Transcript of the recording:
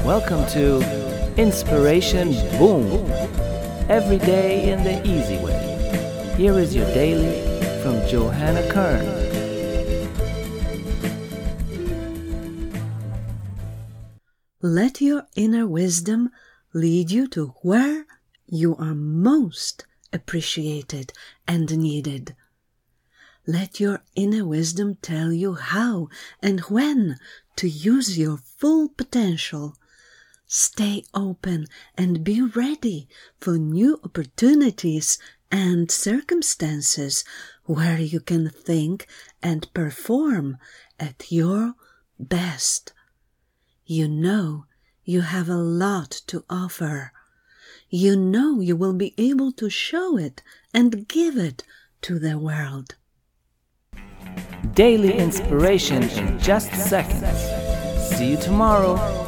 Welcome to Inspiration Boom. Every day in the easy way. Here is your daily from Johanna Kern. Let your inner wisdom lead you to where you are most appreciated and needed. Let your inner wisdom tell you how and when to use your full potential. Stay open and be ready for new opportunities and circumstances where you can think and perform at your best. You know you have a lot to offer. You know you will be able to show it and give it to the world. Daily inspiration in just seconds. See you tomorrow.